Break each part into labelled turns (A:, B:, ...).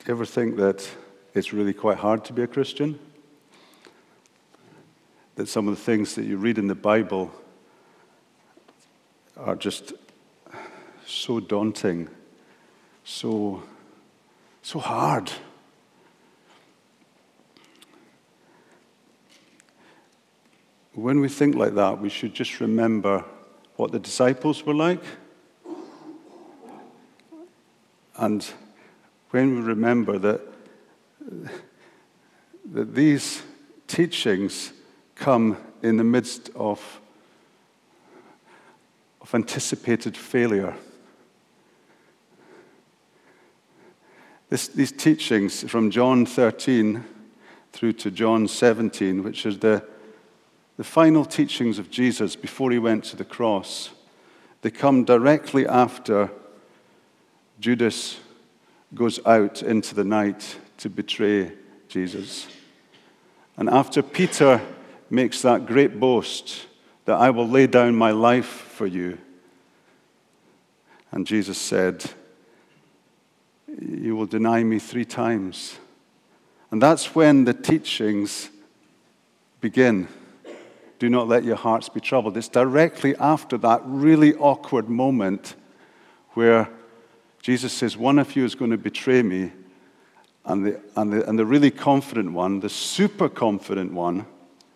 A: You ever think that it's really quite hard to be a Christian? That some of the things that you read in the Bible are just so daunting, so hard. When we think like that, we should just remember what the disciples were like. And when we remember that these teachings come in the midst of anticipated failure. These teachings from John 13 through to John 17, which is the final teachings of Jesus before he went to the cross, they come directly after Judas goes out into the night to betray Jesus. And after Peter makes that great boast that I will lay down my life for you, and Jesus said, you will deny me 3 times. And that's when the teachings begin. Do not let your hearts be troubled. It's directly after that really awkward moment where Jesus says, one of you is going to betray me, and the really confident one, the super confident one,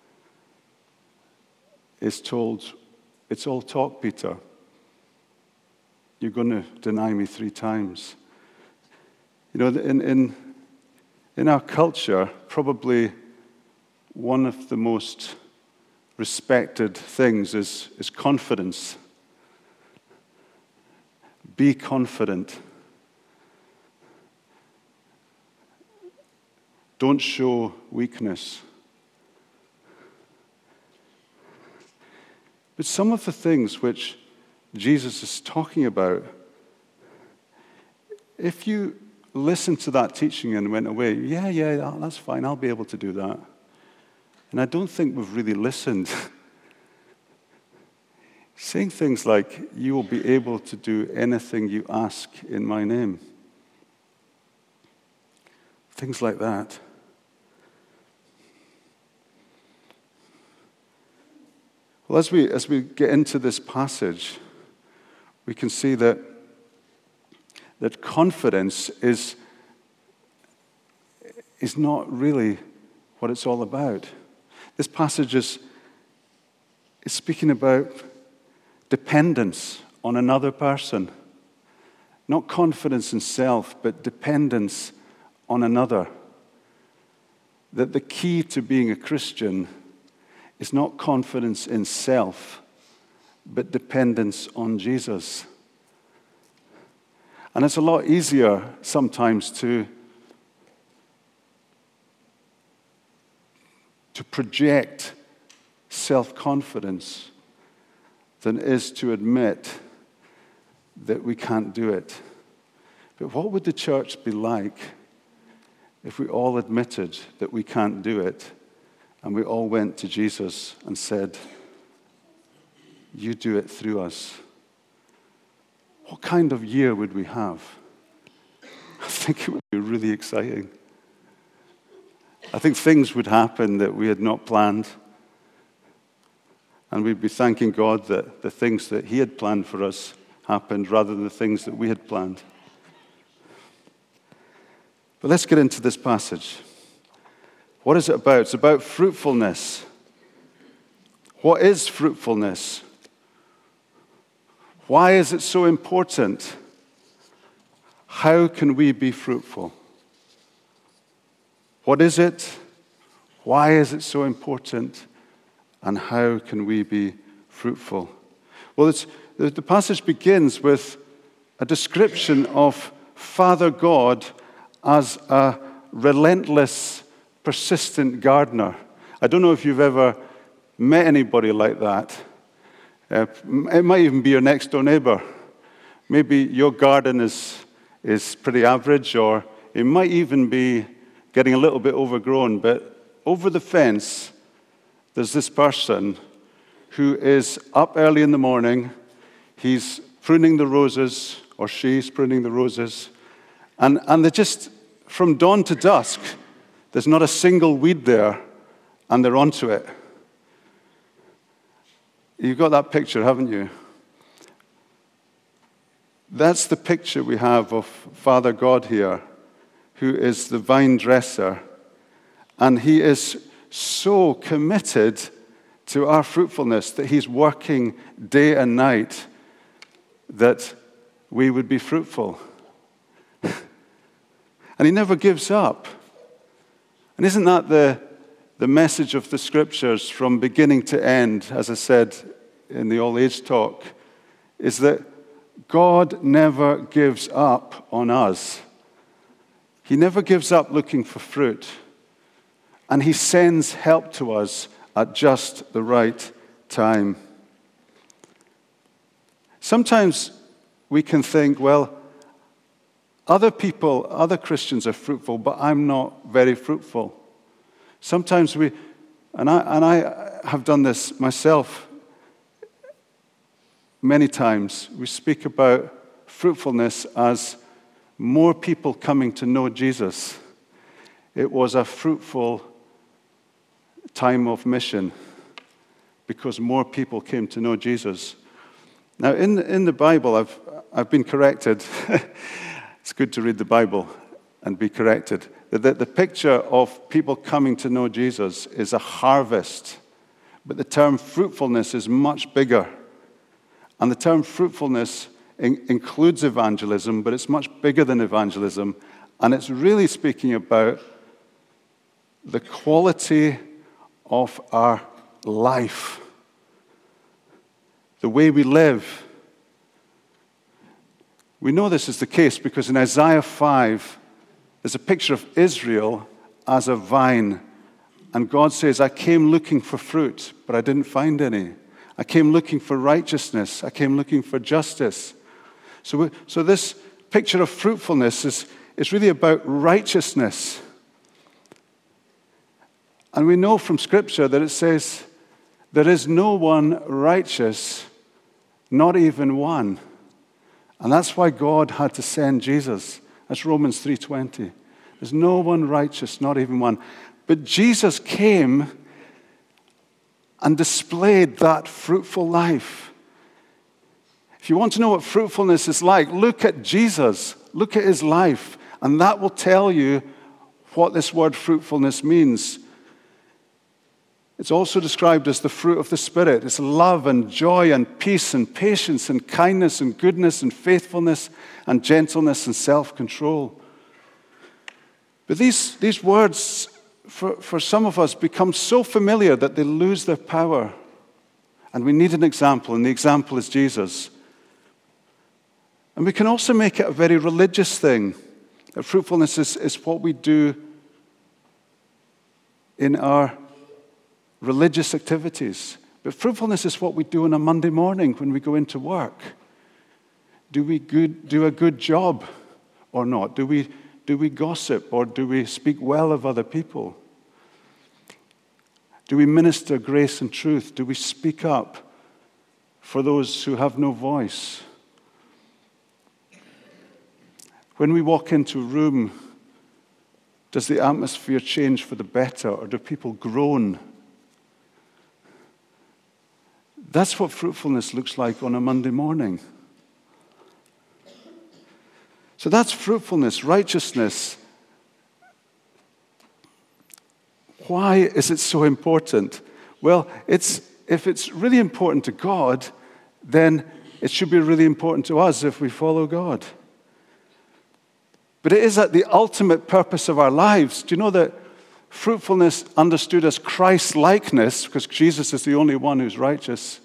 A: is told, it's all talk, Peter. You're going to deny me 3 times. You know, in our culture, probably one of the most respected things is confidence. Be confident. Don't show weakness. But some of the things which Jesus is talking about, if you listened to that teaching and went away, yeah, that's fine, I'll be able to do that. And I don't think we've really listened. Saying things like, you will be able to do anything you ask in my name. Things like that. Well, as we get into this passage, we can see that confidence is not really what it's all about. This passage is speaking about dependence on another person. Not confidence in self, but dependence on another. That the key to being a Christian is not confidence in self, but dependence on Jesus. And it's a lot easier sometimes to project self-confidence than it is to admit that we can't do it. But what would the church be like if we all admitted that we can't do it and we all went to Jesus and said, you do it through us? What kind of year would we have? I think it would be really exciting. I think things would happen that we had not planned. And we'd be thanking God that the things that he had planned for us happened rather than the things that we had planned. But let's get into this passage. What is it about? It's about fruitfulness. What is fruitfulness? Why is it so important? How can we be fruitful? What is it? Why is it so important? And how can we be fruitful? Well, the passage begins with a description of Father God as a relentless, persistent gardener. I don't know if you've ever met anybody like that. It might even be your next door neighbor. Maybe your garden is pretty average, or it might even be getting a little bit overgrown, but over the fence, there's this person who is up early in the morning. He's pruning the roses, or she's pruning the roses, and they just from dawn to dusk, there's not a single weed there, and they're onto it. You've got that picture, haven't you? That's the picture we have of Father God here, who is the vine dresser. And he is so committed to our fruitfulness that he's working day and night that we would be fruitful. And he never gives up. And isn't that the message of the scriptures from beginning to end, as I said in the old age talk, is that God never gives up on us. He never gives up looking for fruit. And he sends help to us at just the right time. Sometimes we can think, well, other Christians are fruitful, but I'm not very fruitful. Sometimes I have done this myself many times. We speak about fruitfulness as more people coming to know Jesus. It was a fruitful time of mission because more people came to know Jesus. Now, in the Bible, I've been corrected. It's good to read the Bible and be corrected. The picture of people coming to know Jesus is a harvest, but the term fruitfulness is much bigger. And the term fruitfulness includes evangelism, but it's much bigger than evangelism, and it's really speaking about the quality of our life, the way we live. We know this is the case because in Isaiah 5, there's a picture of Israel as a vine. And God says, I came looking for fruit, but I didn't find any. I came looking for righteousness. I came looking for justice. So this picture of fruitfulness is really about righteousness. And we know from Scripture that it says, there is no one righteous, not even one. And that's why God had to send Jesus. That's Romans 3:20. There's no one righteous, not even one. But Jesus came and displayed that fruitful life. If you want to know what fruitfulness is like, look at Jesus. Look at his life. And that will tell you what this word fruitfulness means. It's also described as the fruit of the Spirit. It's love and joy and peace and patience and kindness and goodness and faithfulness and gentleness and self-control. But these words, for some of us, become so familiar that they lose their power. And we need an example, and the example is Jesus. And we can also make it a very religious thing. That fruitfulness is what we do in our religious activities. But fruitfulness is what we do on a Monday morning when we go into work. Do we do a good job or not? Do we gossip or do we speak well of other people? Do we minister grace and truth? Do we speak up for those who have no voice? When we walk into a room, does the atmosphere change for the better or do people groan? That's what fruitfulness looks like on a Monday morning. So that's fruitfulness, righteousness. Why is it so important? Well, if it's really important to God, then it should be really important to us if we follow God. But it is at the ultimate purpose of our lives. Do you know that fruitfulness, understood as Christ-likeness, because Jesus is the only one who's righteous,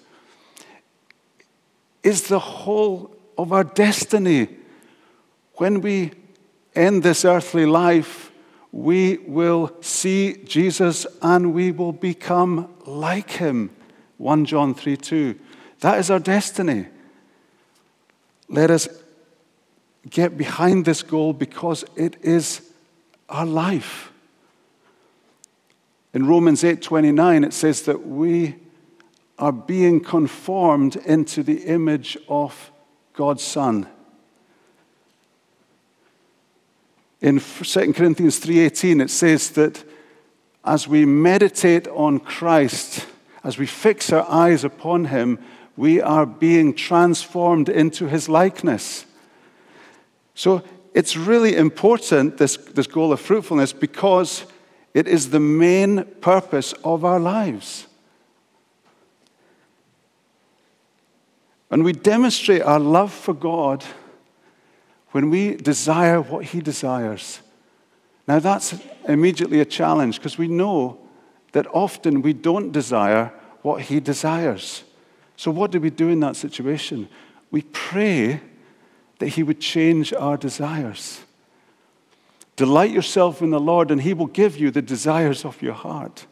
A: is the whole of our destiny. When we end this earthly life, we will see Jesus and we will become like him. 1 John 3:2. That is our destiny. Let us get behind this goal because it is our life. In Romans 8:29, it says that we are being conformed into the image of God's Son. In 2 Corinthians 3:18, it says that as we meditate on Christ, as we fix our eyes upon him, we are being transformed into his likeness. So it's really important, this goal of fruitfulness, because it is the main purpose of our lives. And we demonstrate our love for God when we desire what he desires. Now that's immediately a challenge, because we know that often we don't desire what he desires. So what do we do in that situation? We pray that he would change our desires. Delight yourself in the Lord, and he will give you the desires of your heart.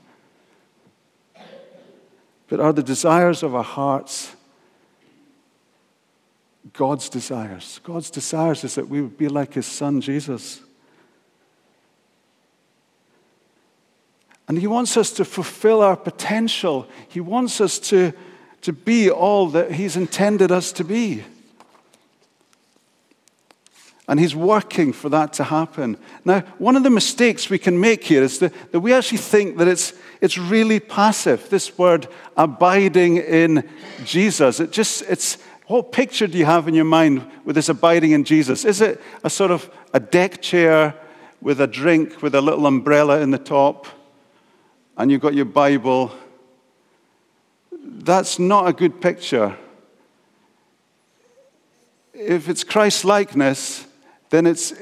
A: But are the desires of our hearts God's desires? God's desires is that we would be like his son, Jesus. And he wants us to fulfill our potential. He wants us to be all that he's intended us to be. And he's working for that to happen. Now, one of the mistakes we can make here is that we actually think that it's really passive. This word, abiding in Jesus. What picture do you have in your mind with this abiding in Jesus? Is it a sort of a deck chair with a drink with a little umbrella in the top, and you've got your Bible? That's not a good picture. If it's Christ-likeness, then it's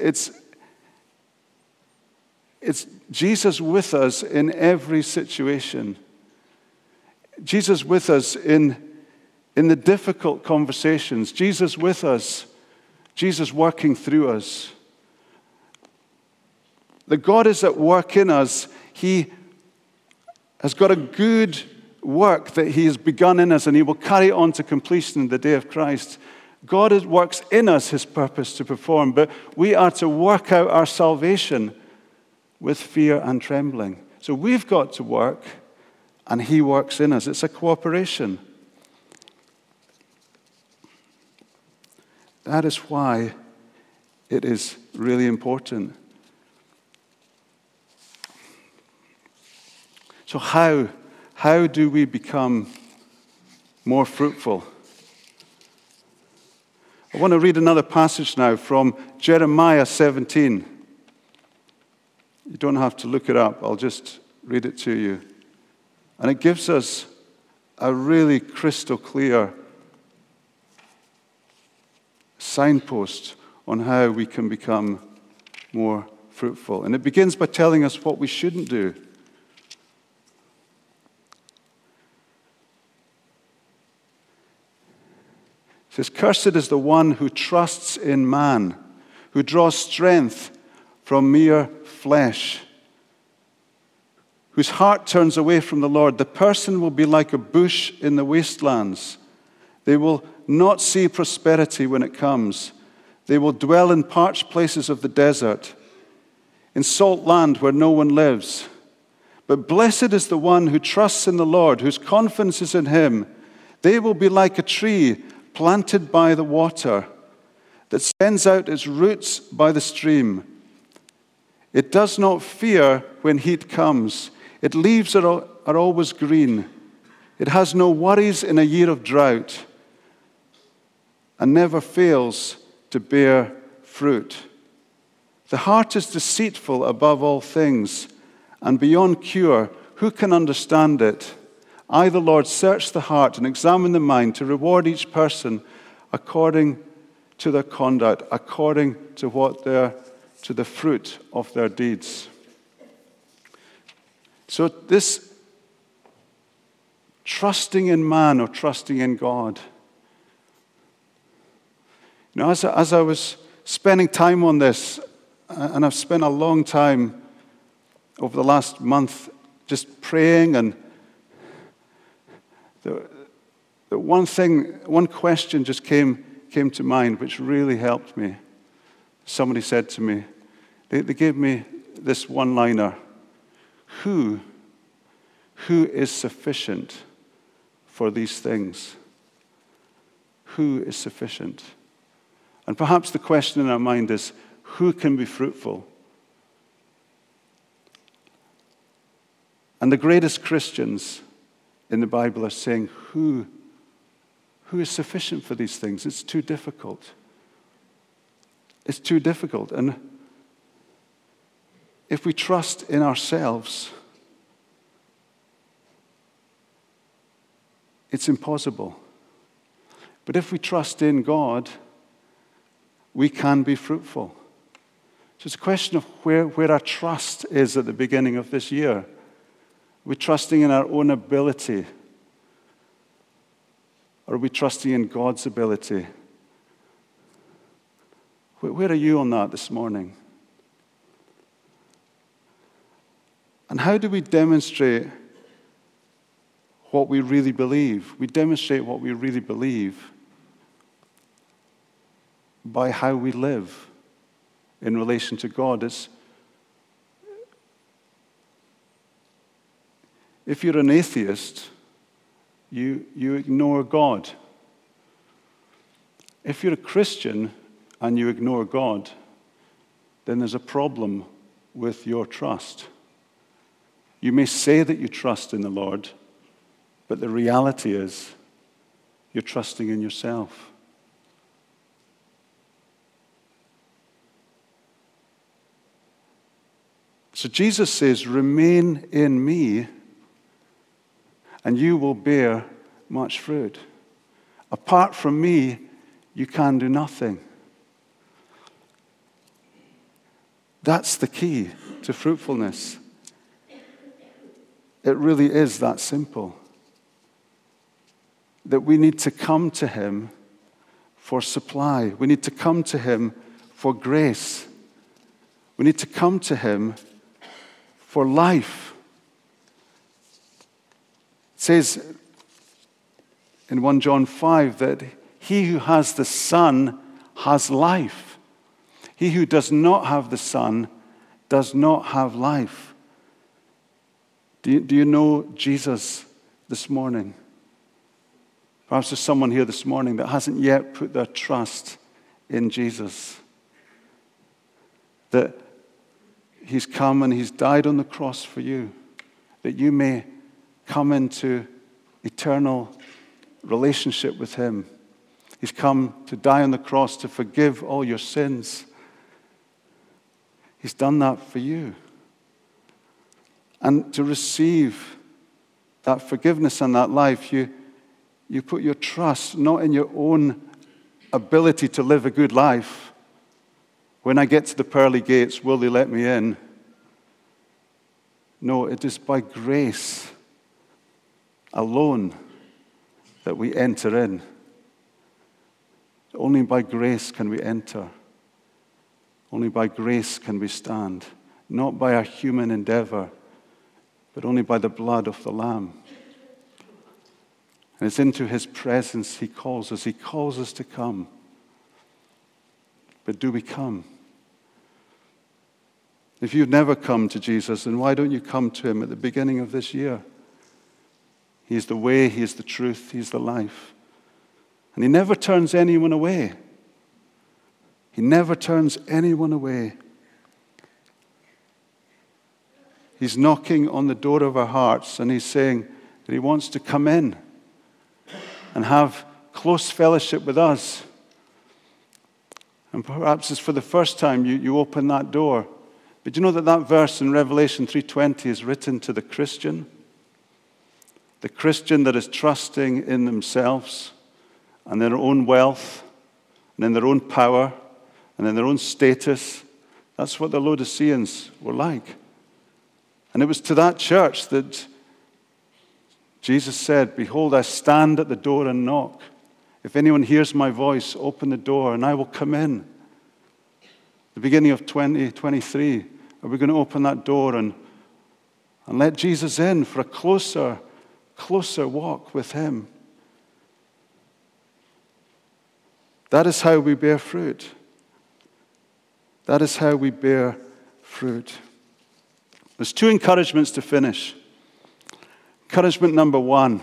A: Jesus with us in every situation. Jesus with us in the difficult conversations. Jesus with us. Jesus working through us. That God is at work in us. He has got a good work that he has begun in us, and he will carry it on to completion in the day of Christ. God works in us his purpose to perform, but we are to work out our salvation with fear and trembling. So we've got to work, and he works in us. It's a cooperation. That is why it is really important. So how do we become more fruitful? I want to read another passage now from Jeremiah 17. You don't have to look it up. I'll just read it to you. And it gives us a really crystal clear signpost on how we can become more fruitful. And it begins by telling us what we shouldn't do. It says, "Cursed is the one who trusts in man, who draws strength from mere flesh, whose heart turns away from the Lord. The person will be like a bush in the wastelands. They will not see prosperity when it comes. They will dwell in parched places of the desert, in salt land where no one lives. But blessed is the one who trusts in the Lord, whose confidence is in him. They will be like a tree planted by the water, that sends out its roots by the stream. It does not fear when heat comes. Its leaves are always green. It has no worries in a year of drought, and never fails to bear fruit. The heart is deceitful above all things, and beyond cure. Who can understand it? I, the Lord, search the heart and examine the mind to reward each person according to their conduct, according to to the fruit of their deeds." So this trusting in man or trusting in God. You know, as I was spending time on this, and I've spent a long time over the last month just praying, and the one question just came to mind, which really helped me. Somebody said to me, they gave me this one-liner: Who is sufficient for these things? Who is sufficient? And perhaps the question in our mind is, who can be fruitful And the greatest Christians in the Bible are saying, who is sufficient for these things? It's too difficult. It's too difficult. And if we trust in ourselves, it's impossible. But if we trust in God, we can be fruitful. So it's a question of where our trust is at the beginning of this year. Are we trusting in our own ability? Or are we trusting in God's ability? Where are you on that this morning? And how do we demonstrate what we really believe? We demonstrate what we really believe by how we live in relation to God. If you're an atheist, you ignore God. If you're a Christian and you ignore God, then there's a problem with your trust. You may say that you trust in the Lord, but the reality is you're trusting in yourself. So Jesus says, remain in me, and you will bear much fruit. Apart from me, you can do nothing. That's the key to fruitfulness. It really is that simple. That we need to come to him for supply. We need to come to him for grace. We need to come to him for life. It says in 1 John 5 that he who has the Son has life. He who does not have the Son does not have life. Do you know Jesus this morning? Perhaps there's someone here this morning that hasn't yet put their trust in Jesus. That he's come and he's died on the cross for you, that you may come into eternal relationship with him. He's come to die on the cross to forgive all your sins. He's done that for you. And to receive that forgiveness and that life, you put your trust not in your own ability to live a good life. When I get to the pearly gates, will they let me in? No, it is by grace alone that we enter in. Only by grace can we enter. Only by grace can we stand. Not by our human endeavor, but only by the blood of the Lamb. And it's into his presence he calls us. He calls us to come. But do we come? If you've never come to Jesus, then why don't you come to him at the beginning of this year? He is the way, he is the truth, he is the life. And he never turns anyone away. He never turns anyone away. He's knocking on the door of our hearts, and he's saying that he wants to come in and have close fellowship with us. And perhaps it's for the first time you open that door. But you know that verse in Revelation 3:20 is written to the Christian? The Christian that is trusting in themselves and their own wealth and in their own power and in their own status. That's what the Laodiceans were like. And it was to that church that Jesus said, "Behold, I stand at the door and knock. If anyone hears my voice, open the door and I will come in." The beginning of 2023, are we going to open that door and let Jesus in for a closer walk with him? That is how we bear fruit. That is how we bear fruit. There's two encouragements to finish. Encouragement number 1.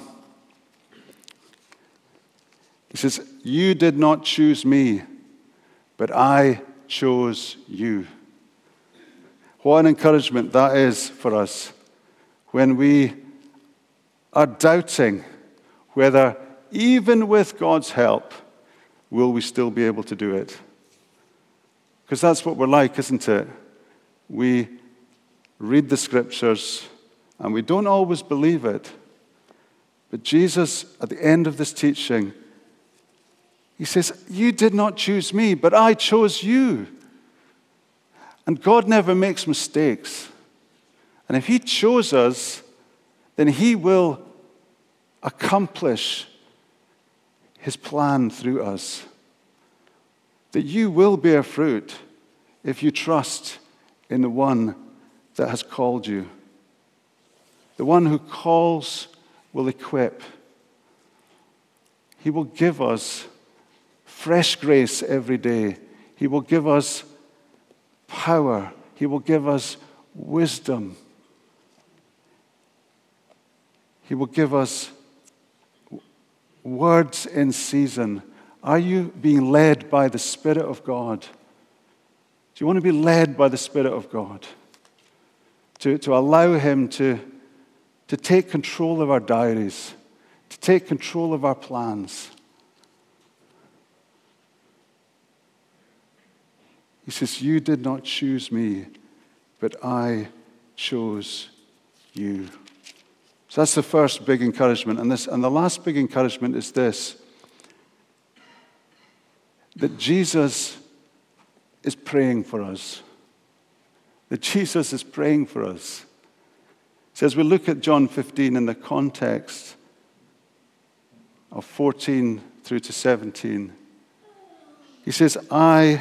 A: He says, "You did not choose me, but I chose you." What an encouragement that is for us. when we are doubting whether, even with God's help, will we still be able to do it? Because that's what we're like, isn't it? We read the scriptures and we don't always believe it. But Jesus, at the end of this teaching, he says, you did not choose me, but I chose you. And God never makes mistakes. And if he chose us, then he will accomplish his plan through us. That you will bear fruit if you trust in the one that has called you. The one who calls will equip. He will give us fresh grace every day. He will give us power. He will give us wisdom. He will give us words in season. Are you being led by the Spirit of God? Do you want to be led by the Spirit of God? To allow him to take control of our diaries, to take control of our plans. He says, you did not choose me, but I chose you. So that's the first big encouragement. And the last big encouragement is this, that Jesus is praying for us. That Jesus is praying for us. So as we look at John 15 in the context of 14 through to 17, he says, I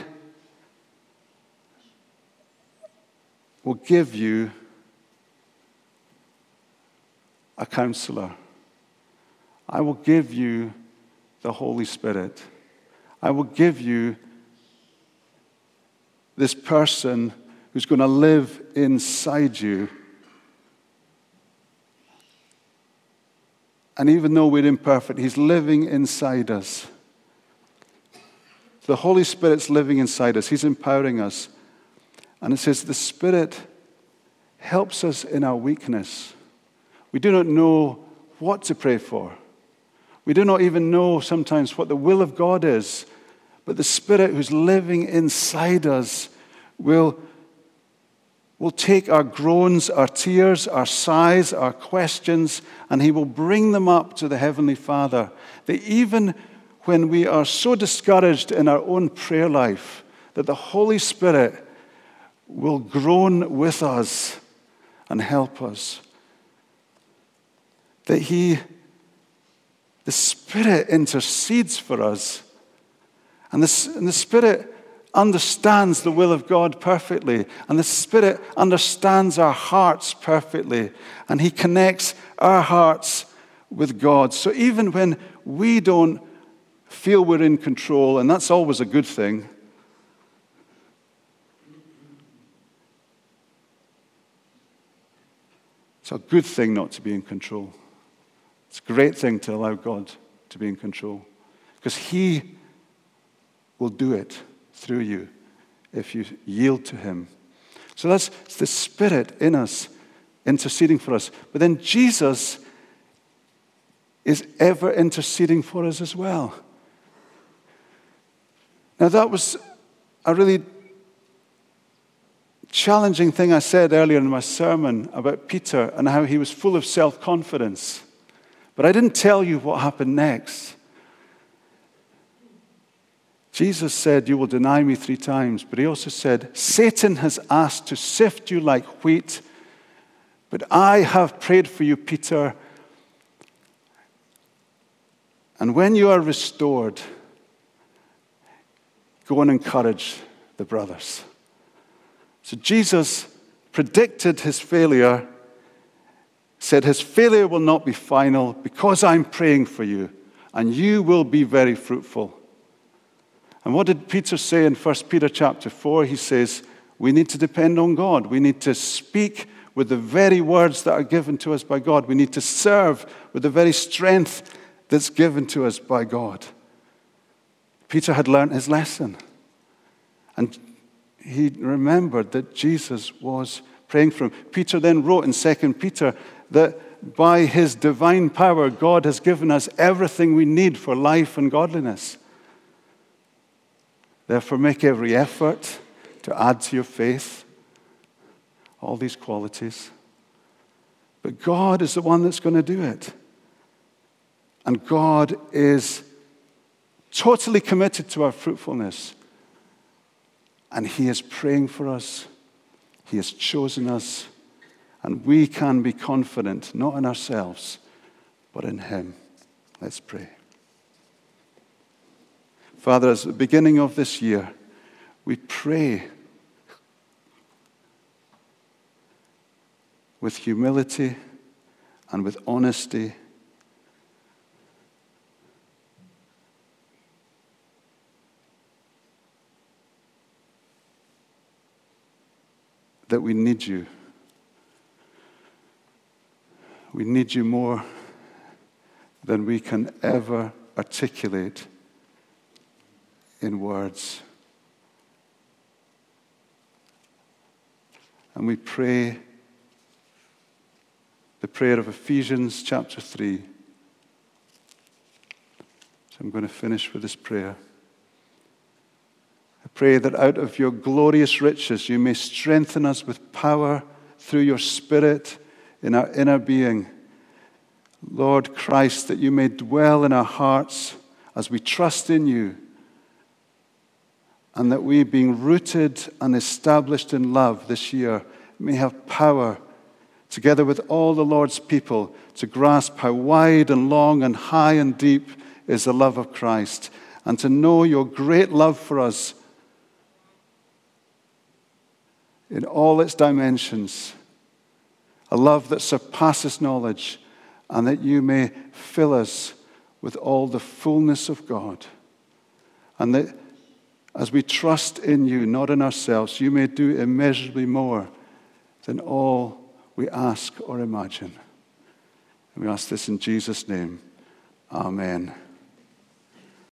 A: will give you a counselor. I will give you the Holy Spirit. I will give you this person who's going to live inside you. And even though we're imperfect, he's living inside us. The Holy Spirit's living inside us. He's empowering us. And it says the Spirit helps us in our weakness. We do not know what to pray for. We do not even know sometimes what the will of God is. But the Spirit who's living inside us will take our groans, our tears, our sighs, our questions, and he will bring them up to the Heavenly Father. That even when we are so discouraged in our own prayer life, that the Holy Spirit will groan with us and help us. That the Spirit intercedes for us. And the Spirit understands the will of God perfectly. And the Spirit understands our hearts perfectly. And he connects our hearts with God. So even when we don't feel we're in control, and that's always a good thing, it's a good thing not to be in control. It's a great thing to allow God to be in control. Because he will do it through you if you yield to him. So that's the Spirit in us interceding for us. But then Jesus is ever interceding for us as well. Now that was a really challenging thing I said earlier in my sermon about Peter and how he was full of self-confidence. But I didn't tell you what happened next. Jesus said, you will deny me 3 times. But he also said, Satan has asked to sift you like wheat, but I have prayed for you, Peter. And when you are restored, go and encourage the brothers. So Jesus predicted his failure, said his failure will not be final because I'm praying for you, and you will be very fruitful. And what did Peter say in 1 Peter chapter 4? He says, we need to depend on God. We need to speak with the very words that are given to us by God. We need to serve with the very strength that's given to us by God. Peter had learned his lesson. And he remembered that Jesus was praying for him. Peter then wrote in 2 Peter that by his divine power, God has given us everything we need for life and godliness. Therefore, make every effort to add to your faith all these qualities. But God is the one that's going to do it. And God is totally committed to our fruitfulness. And he is praying for us. He has chosen us. And we can be confident, not in ourselves, but in him. Let's pray. Father, as the beginning of this year, we pray with humility and with honesty that we need you. We need you more than we can ever articulate in words. And we pray the prayer of Ephesians chapter 3. So I'm going to finish with this prayer. I pray that out of your glorious riches you may strengthen us with power through your Spirit in our inner being. Lord Christ, that you may dwell in our hearts as we trust in you, and that we, being rooted and established in love this year, may have power, together with all the Lord's people, to grasp how wide and long and high and deep is the love of Christ, and to know your great love for us in all its dimensions, a love that surpasses knowledge, and that you may fill us with all the fullness of God. And that as we trust in you, not in ourselves, you may do immeasurably more than all we ask or imagine. And we ask this in Jesus' name. Amen.